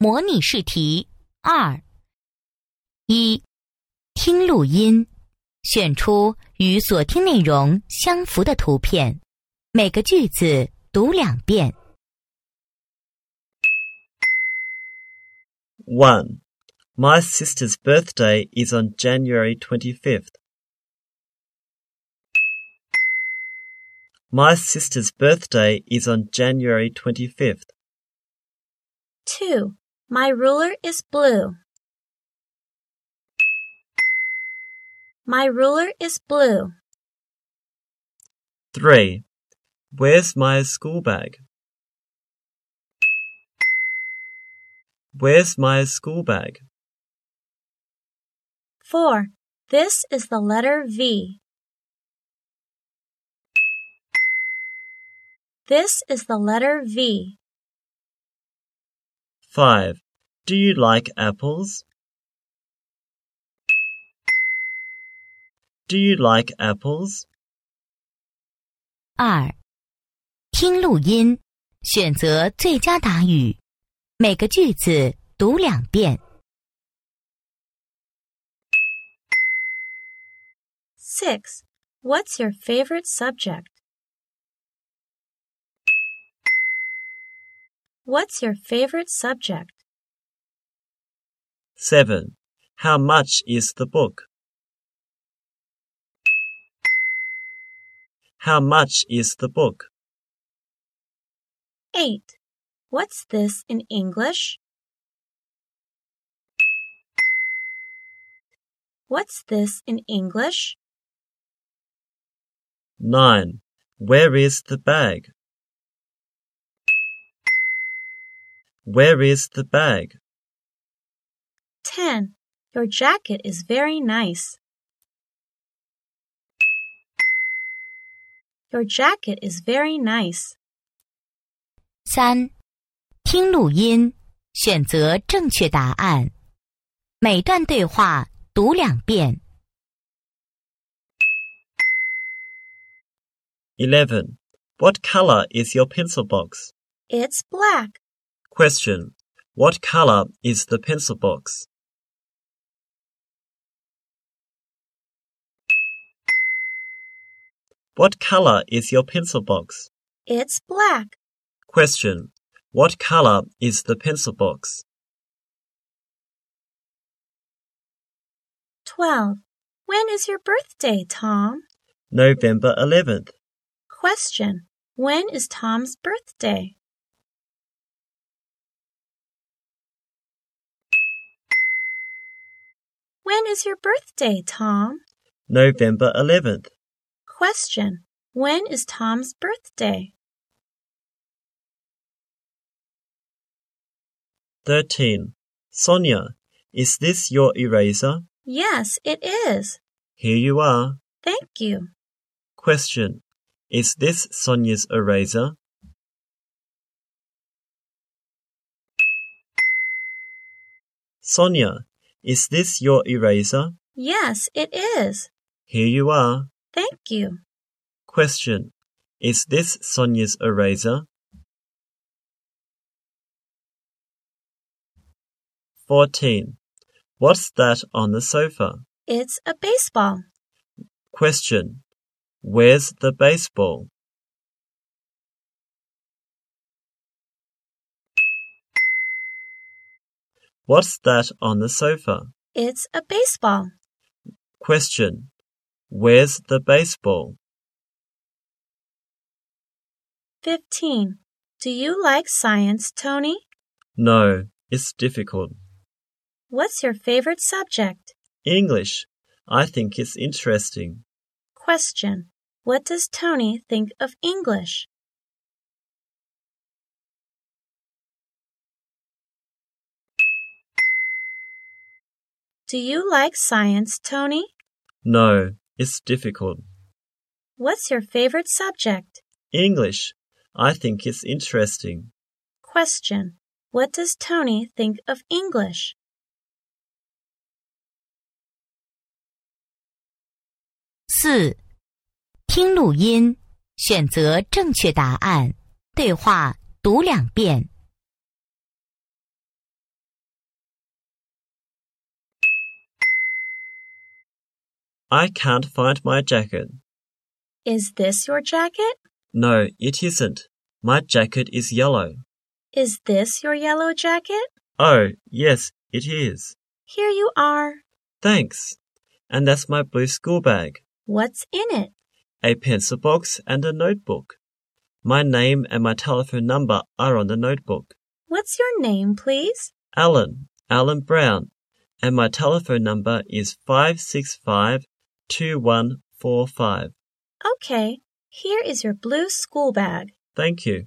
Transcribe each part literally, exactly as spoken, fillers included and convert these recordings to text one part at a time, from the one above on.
模拟试题二。一、听录音，选出与所听内容相符的图片，每个句子读两遍。 one. My sister's birthday is on January twenty-fifth. My sister's birthday is on January twenty-fifth. two. My ruler is blue. My ruler is blue. three. Where's my school bag? Where's my school bag? four. This is the letter V. This is the letter V. five. Do you like apples? Do you like apples? 二、听录音，选择最佳答语，每个句子读两遍。 six. What's your favorite subject? What's your favorite subject? seven. How much is the book? How much is the book? eight. What's this in English? What's this in English? nine. Where is the bag? Where is the bag? ten. Your jacket is very nice. Your jacket is very nice. 三、听录音，选择正确答案，每段对话读两遍。 eleven. What color is your pencil box? It's black. Question. What color is the pencil box? What color is your pencil box? It's black. Question. What color is the pencil box? twelve. When is your birthday, Tom? November eleventh. Question. When is Tom's birthday? When is your birthday, Tom? November eleventh. Question. When is Tom's birthday? thirteen. Sonia, is this your eraser? Yes, it is. Here you are. Thank you. Question. Is this Sonia's eraser? Sonia, is this your eraser? Yes, it is. Here you are. Thank you. Question. Is this Sonia's eraser? fourteen. What's that on the sofa? It's a baseball. Question. Where's the baseball? What's that on the sofa? It's a baseball. Question. Where's the baseball? fifteen. Do you like science, Tony? No, it's difficult. What's your favorite subject? English. I think it's interesting. Question. What does Tony think of English? Do you like science, Tony? No, it's difficult. What's your favorite subject? English. I think it's interesting. Question. What does Tony think of English? 四、听录音，选择正确答案，对话读两遍。 I can't find my jacket. Is this your jacket? No, it isn't. My jacket is yellow. Is this your yellow jacket? Oh, yes, it is. Here you are. Thanks. And that's my blue school bag. What's in it? A pencil box and a notebook. My name and my telephone number are on the notebook. What's your name, please? Alan, Alan Brown, and my telephone number is five six five, two one four five. Okay, here is your blue school bag. Thank you.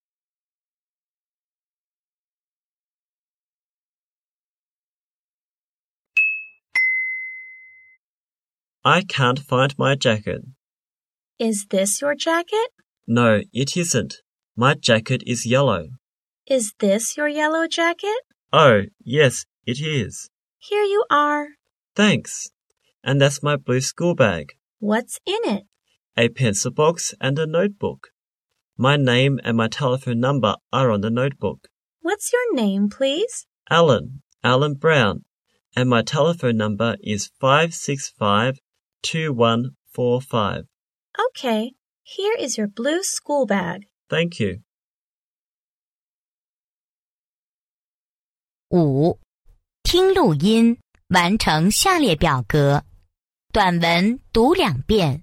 I can't find my jacket. Is this your jacket? No, it isn't. My jacket is yellow. Is this your yellow jacket? Oh, yes, it is. Here you are. Thanks. And that's my blue school bag. What's in it? A pencil box and a notebook. My name and my telephone number are on the notebook. What's your name, please? Alan, Alan Brown, and my telephone number is five six five, two one four five. Okay, here is your blue school bag. Thank you. 五、听录音，完成下列表格。短文读两遍。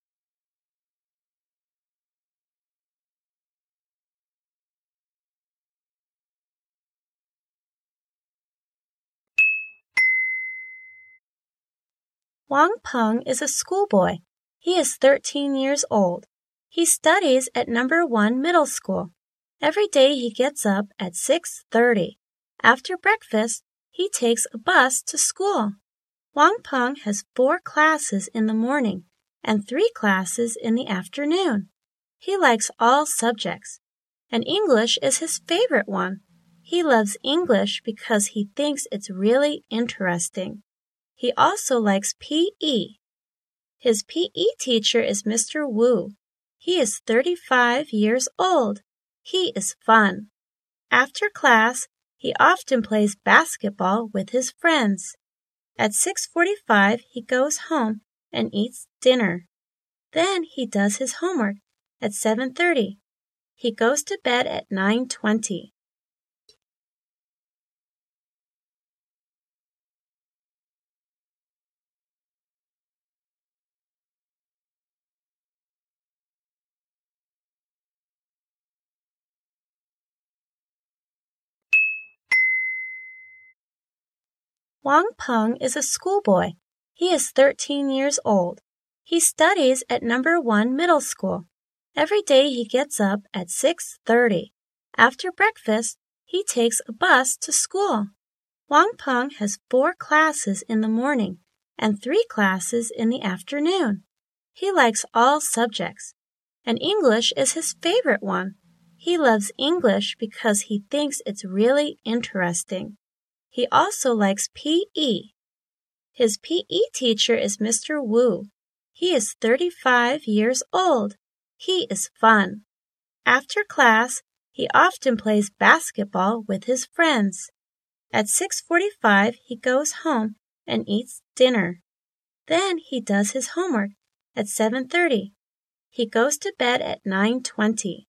Wang Peng is a schoolboy. He is thirteen years old. He studies at number one middle school. Every day he gets up at six thirty. After breakfast, he takes a bus to school. Wang Peng has four classes in the morning and three classes in the afternoon. He likes all subjects, and English is his favorite one. He loves English because he thinks it's really interesting. He also likes P E. His P E teacher is Mister Wu. He is thirty-five years old. He is fun. After class, he often plays basketball with his friends. At six forty-five, he goes home and eats dinner. Then he does his homework at seven thirty. He goes to bed at nine twenty. Wang Peng is a schoolboy. He is thirteen years old. He studies at number one middle school. Every day he gets up at six thirty. After breakfast, he takes a bus to school. Wang Peng has four classes in the morning and three classes in the afternoon. He likes all subjects, and English is his favorite one. He loves English because he thinks it's really interesting. He also likes P E. His P E teacher is Mister Wu. He is thirty-five years old. He is fun. After class, he often plays basketball with his friends. At six forty-five, he goes home and eats dinner. Then he does his homework at seven thirty. He goes to bed at nine twenty.